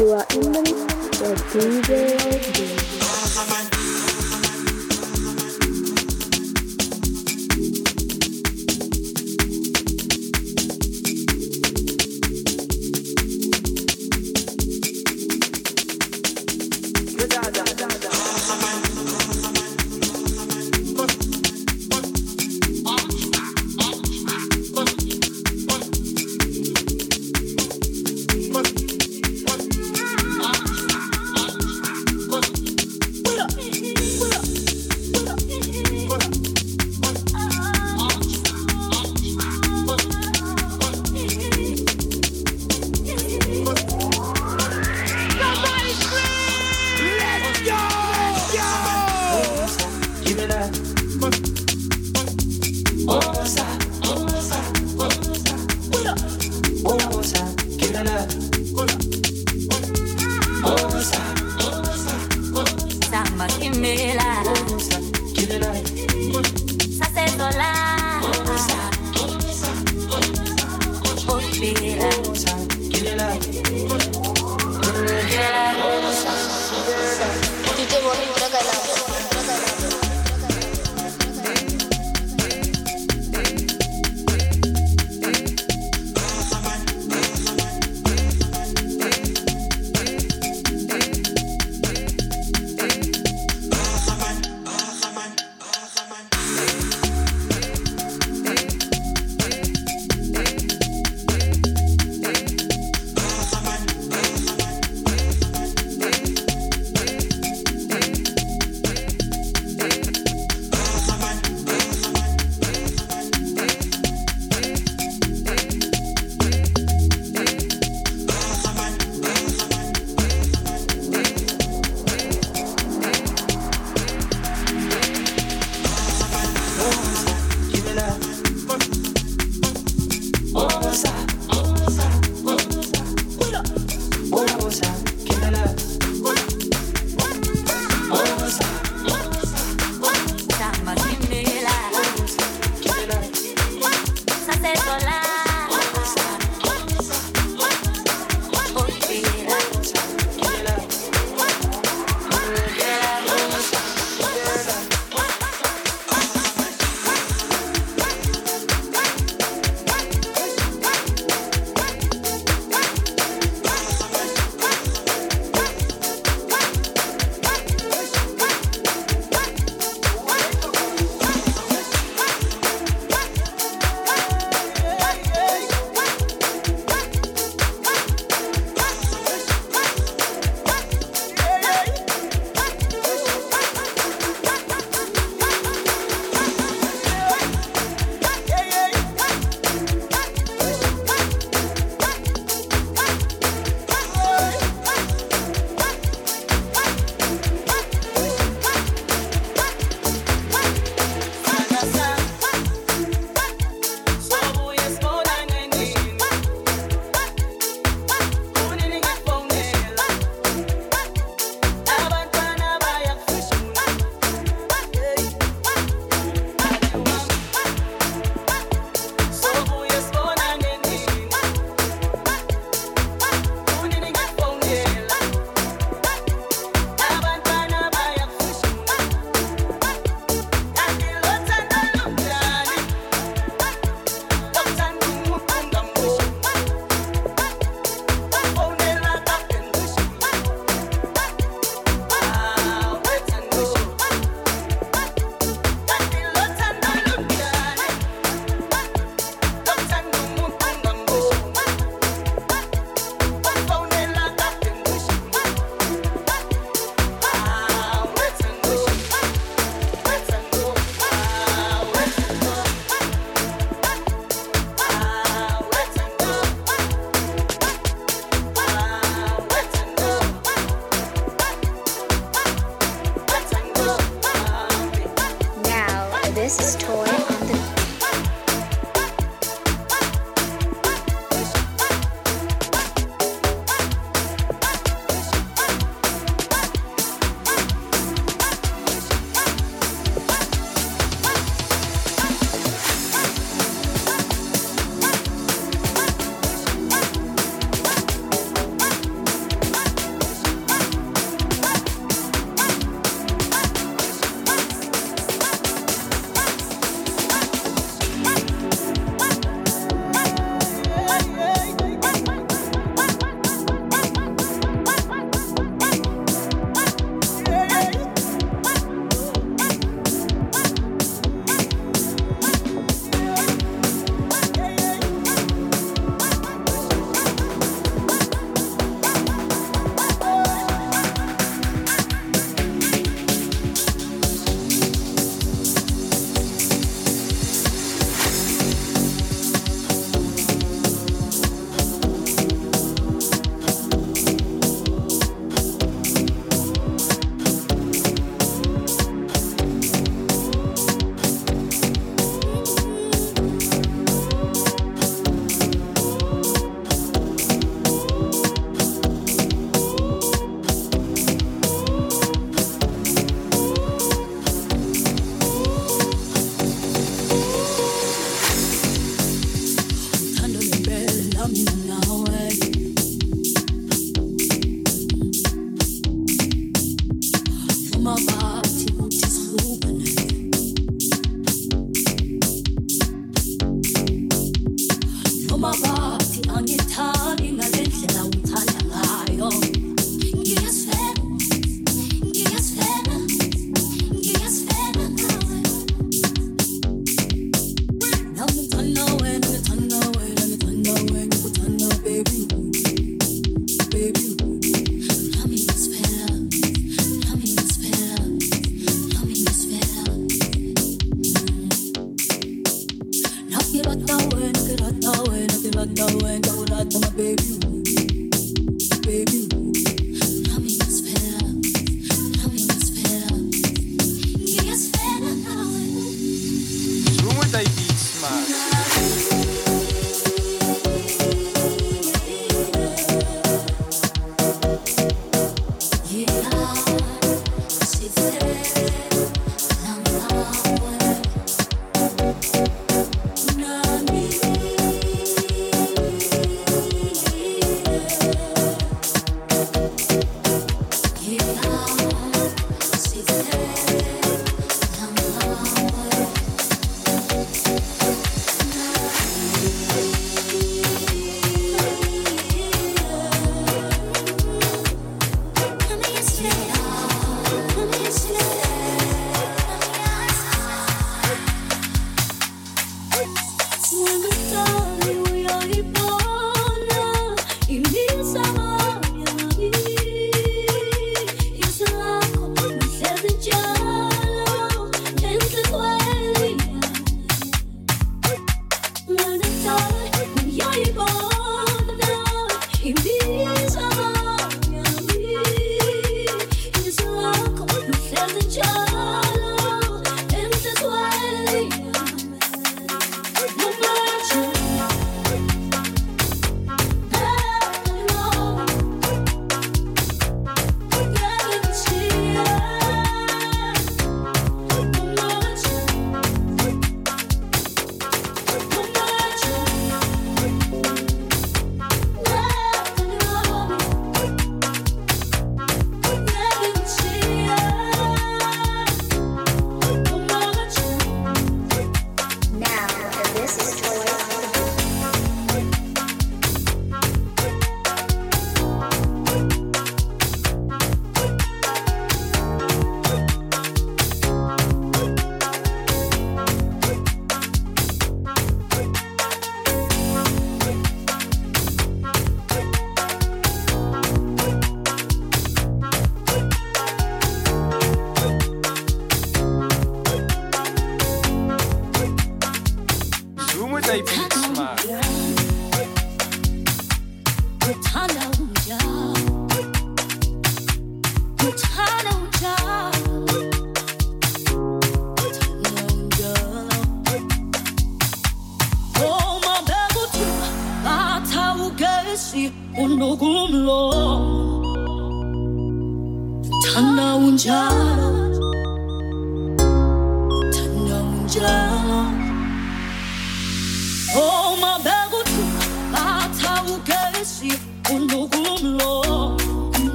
You are in the mix with DJ OD.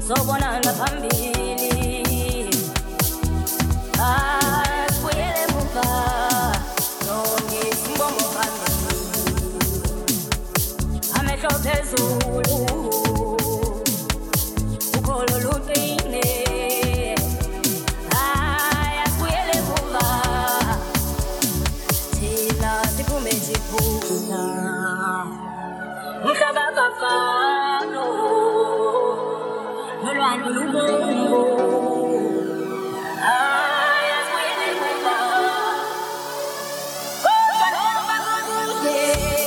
sobonana phambili asibuyele emuva nongisibongo phambili amehlo phezulu ukholo luqine asibuyele emuva thina siphume siphuma umhlaba kafano nolwando lubombo asibuyele emuva baloba kude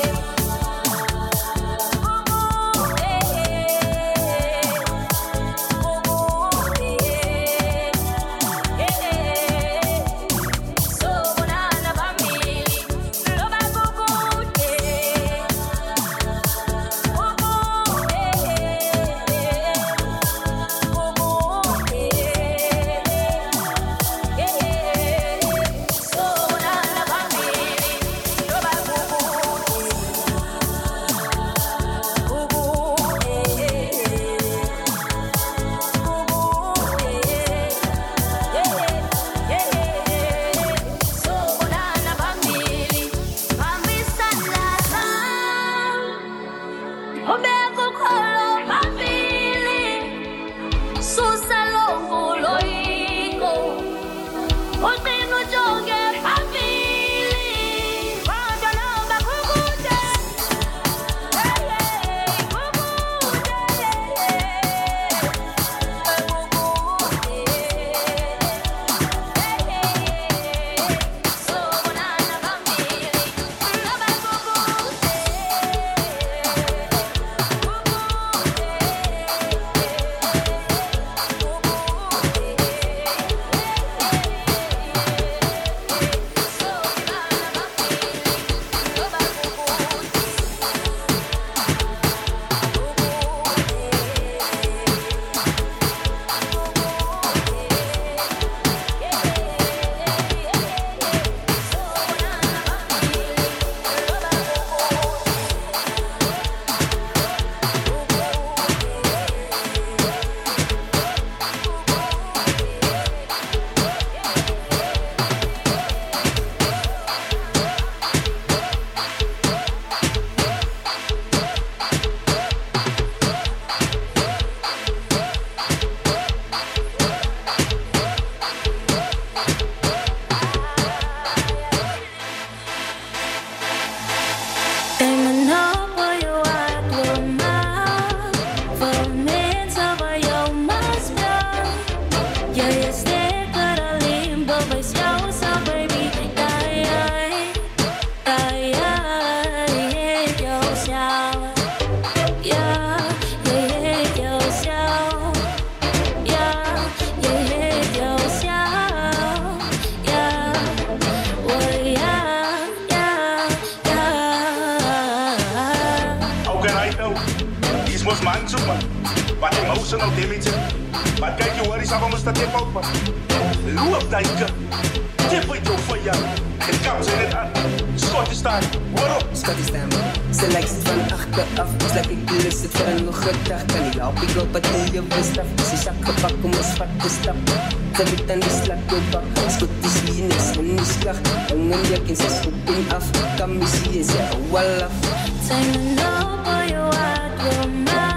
Emotional damage. Maar kijk je hoor, is allemaal dat je fout was. Loop dat je. Je weet je voor jou. Het kan zijn het aan. Scottistan, waarom? Scottistan, ze lijkt het van achteraf. Het lijkt ik lust het voor een nog gedag. Kan ik help, ik loop het in je wist af. Ze zak gepakt om een zwart te stappen. Ze weet aan die slag je bak. Scottis hier niks en niet slag. Jongen, je kent ze schoppen af. Kan missie je zeggen, wallaf. Zijn we nou bij jou uit,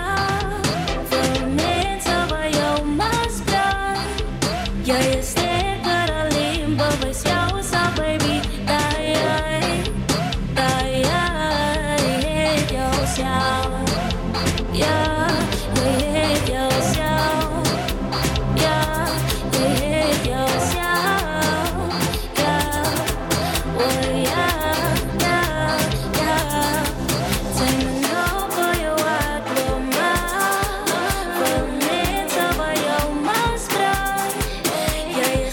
ja, je stekker alleen, maar is jou zo, baby. Die, jou zo. Ja, je heet jou zo. Ja, je heet jou zo. Ja, oh ja. Zijn we nou voor jou uitlopen? Voor mensen waar jou maas draait. Ja, je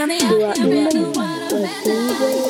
You are in the mix with DJ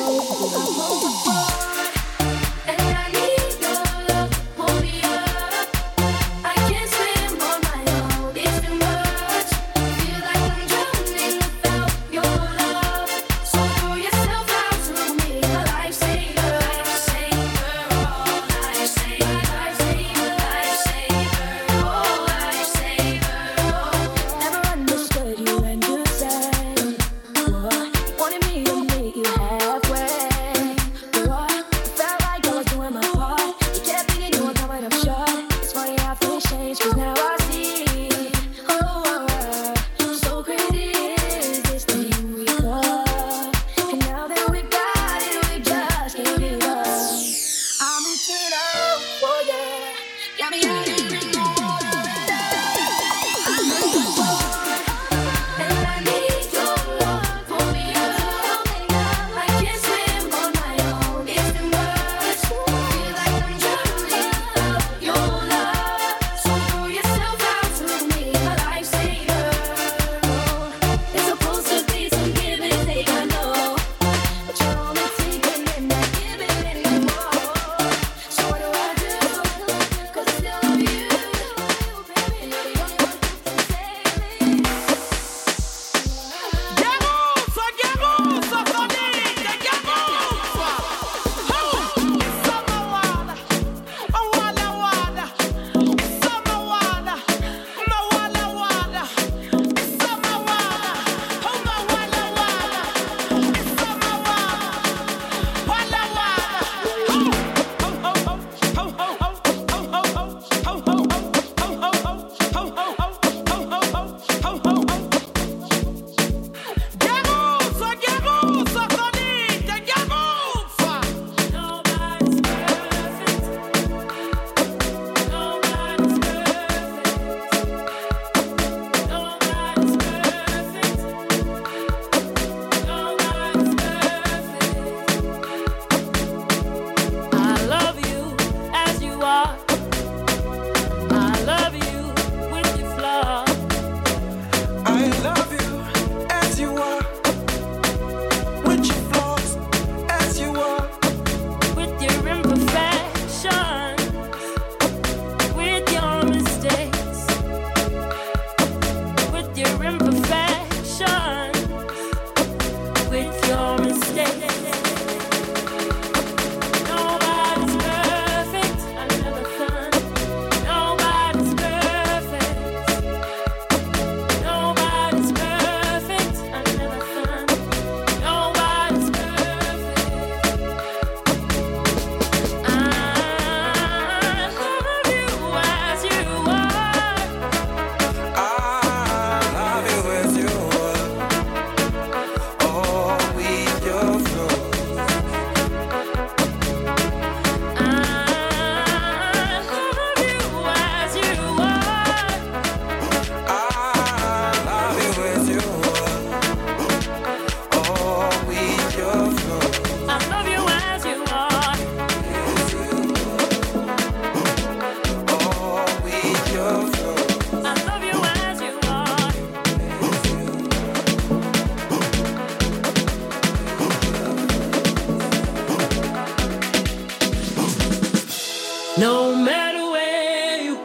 No matter where you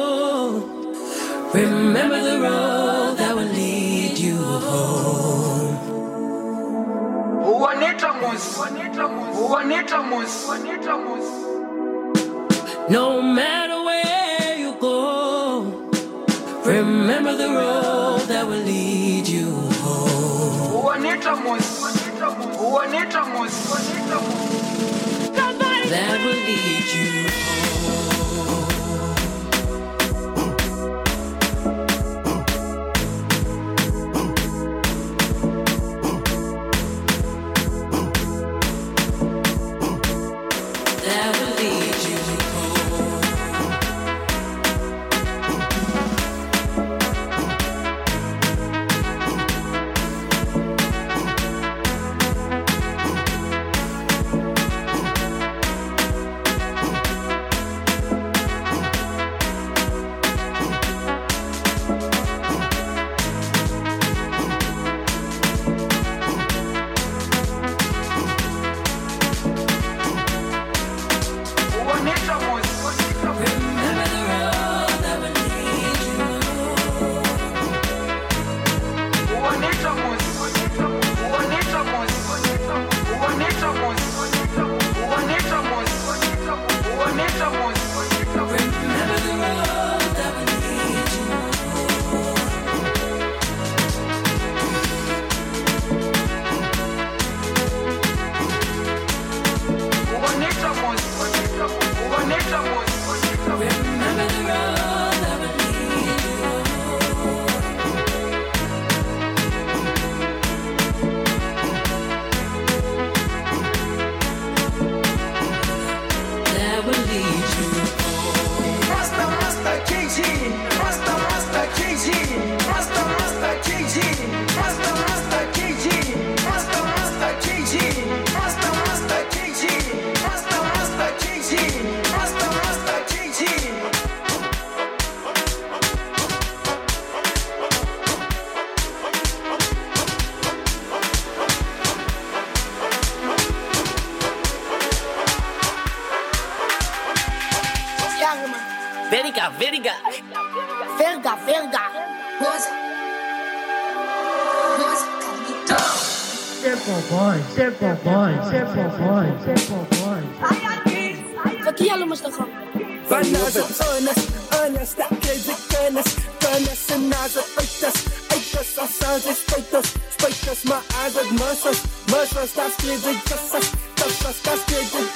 go, remember the road that will lead you home. No matter where you go, remember the road that will lead you home. That will lead you home. verga. Simple boy. Wat jij allemaal staan gaan? Wanneer ze honest, dat kreeg ik kennis en naast het uiters, als ze spuiters, maar als het mussels, dat kreeg ik kassas, dat kreeg ik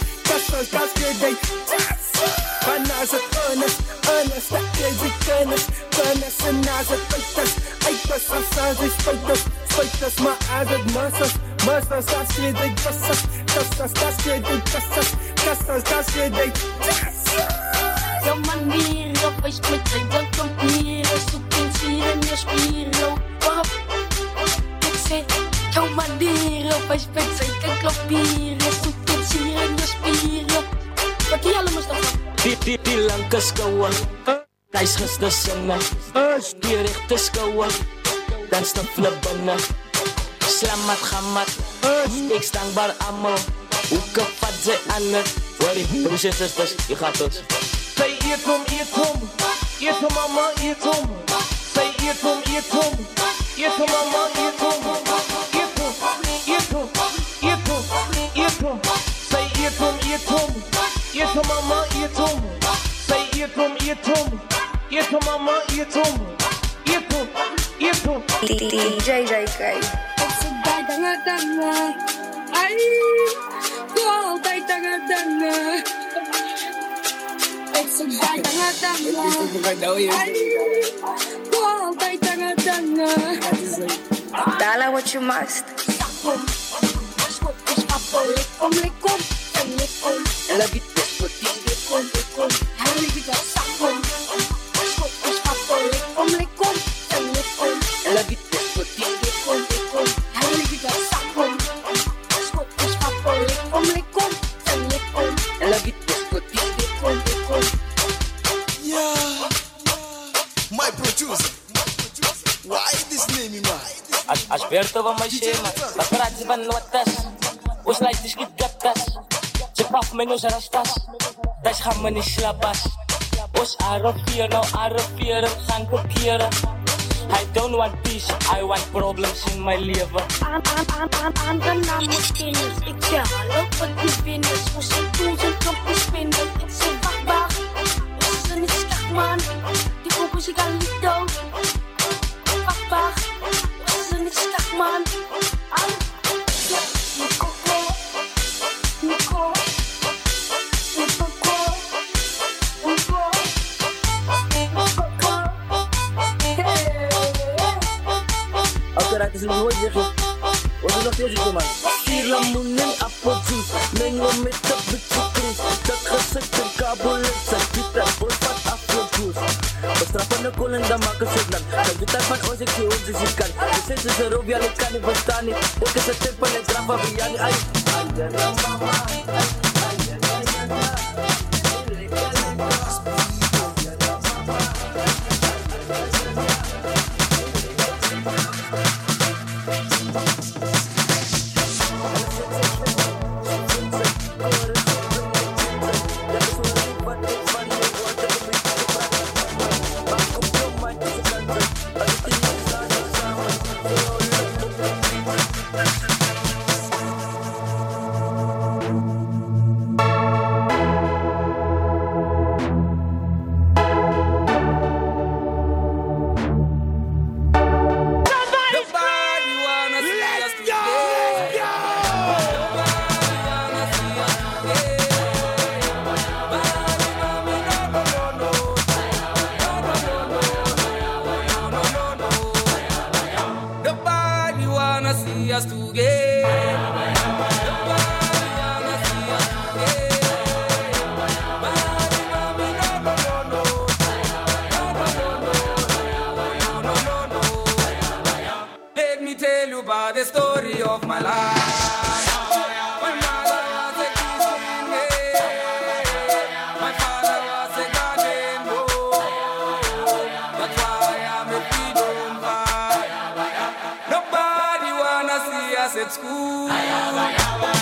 wanneer ze honest, dat kreeg ik kennis en naast het uiters, als ze spuiters, maar als het mussels, dat kreeg ik kassas, dat kreeg ik Jouw manieren, wees met zijn papieren, zoek in sier en je spieren. Waarop? Ik zeg, jouw manieren, wees met zijn papieren, zoek in sier en je spieren. Wat die allemaal staan van? Die lange skouwen, thuis de zonne, die rechte skouwen, dan de flibbenne. Slamat gamat, ik dankbaar allemaal, hoe kapot ze aan het. Worry, broers en zusters, je gaat ons. Say eet om mama, eet om. Say eet om mama, eet om. Say eet om mama, eet om. Say eet om mama, eet om. DJ JK. Ay, altijd tanga-tanga. Ik zeg tanga-tanga. Altijd tanga-tanga. Dala what you must. Sakom, schop is papo, likom. En la vida es por ti. Likom. Hij liep dat sakom. Schop is papo, likom. En la vida es por ti. Hij liep dat sakom. Schop is papo, likom. En la vida es por ti. Yeah, my producer. Why this name, man? Asperto va mais chema, la frase van notas. Os lights gatas. Je paf menos rastas. Das gaan we niet slapas. Os arrofieren gaan kopiëren. I don't want peace, I want problems in my leven. Aangenaam moet kennis. Ik zeg hallo wat die winners. Hoe zijn tools en knopjes vinden. Ik zeg wachtbaar. Hoe is er niet skak man. Die kopen zich al niet dood. Wachtbaar. Hoe is er niet skak man. Raak is een mooi zeggen. Wat is nog steeds zo man? Vier lamoenen, appeljuice. Mengo met de bitche cruise. Dat gezegd in Kabul is zijn pita. Bol van afrojuice. Bestraffen de kolen, dan maken ze het lang. Kan je tijd van ons, ik zie ons is kan. De zin is een robia, ik kan niet verstaan niet. Ook is het tempo, ik draf van Biani. Ay, mama. The story of my life. My mother was a Christian girl. My father was a garden boy. That's why I'm a freedom fighter. Nobody wanna see us at school.